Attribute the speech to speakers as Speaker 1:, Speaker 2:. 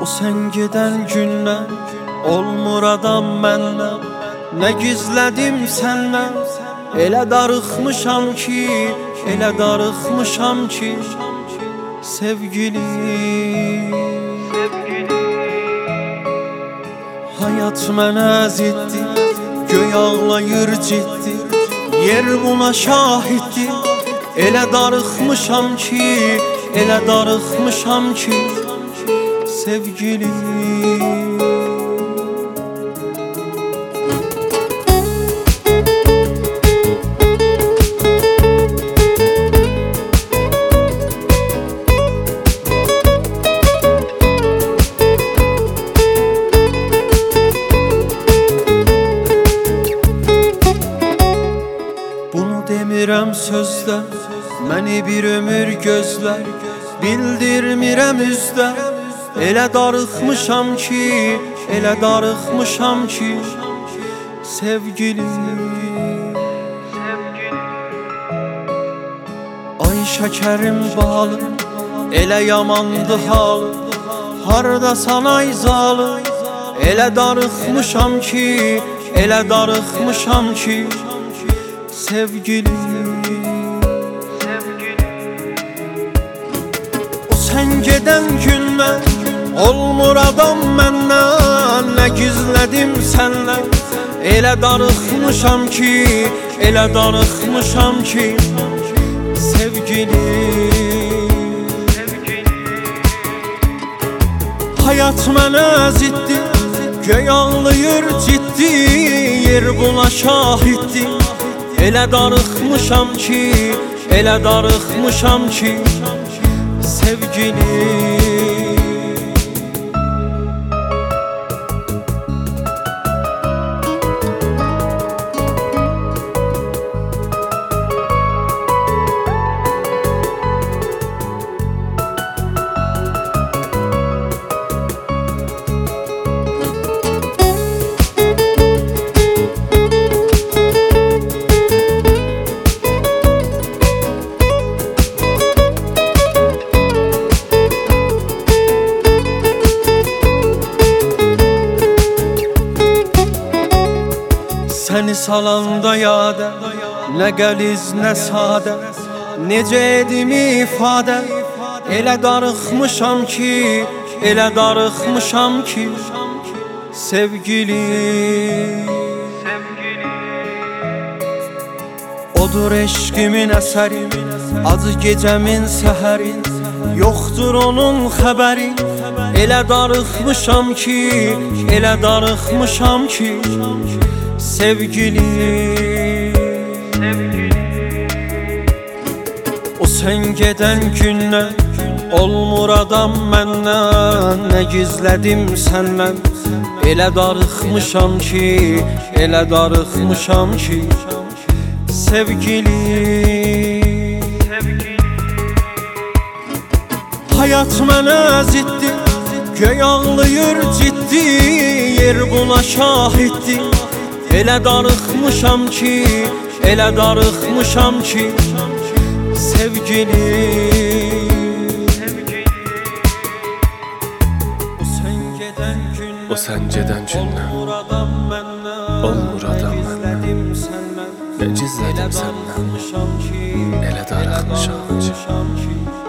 Speaker 1: sen gedən gündən olmur adam məndən. Nə gizlədim səndən, elə darıxmışam ki, elə darıxmışam ki, sevgilim. Hayat mənə ziddi, göy ağlayır ciddi, yer buna şahiddi. Elə darıxmışam ki, elə darıxmışam ki, sevgilim. Bunu demirəm sözdə, məni bir ömür gözlər, bildirmirəm üzdə. Elə darıxmışam ki, elə darıxmışam ki, sevgilim. Ay şəkərim balı, elə yamandı halı, hardasan ay zalı. Elə darıxmışam ki, elə darıxmışam ki, sevgilim. O sen gedən gündən olmur adam məndən. Nə gizlədim səndən, elə darıxmışam ki, elə darıxmışam ki, sevgilim. Hayat mənə ziddi, göy ağlayır ciddi, yer buna şahiddi. Elə darıxmışam ki, elə darıxmışam ki, sevgilim. Səni salanda yadə, nə qəliz, nə sadə, necə edim ifadə. Elə darıxmışam ki, elə darıxmışam ki, sevgilim. Odur eşqimin əsəri, acı gecəmin səhəri, yoxdur onun xəbəri. Elə darıxmışam ki, elə darıxmışam ki, sevgilim. O sen gedən gündən olmur adam məndən. Nə gizlədim səndən, elə darıxmışam ki, elə darıxmışam ki, sevgilim. Hayat mənə ziddi, göy ağlayır ciddi, yer buna şahiddi. Elə darıxmışam ki, elə darıxmışam ki, sevgilim.
Speaker 2: O sen gedən gündən olmur adam məndən. Nə gizlədim səndən, elə darıxmışam ki.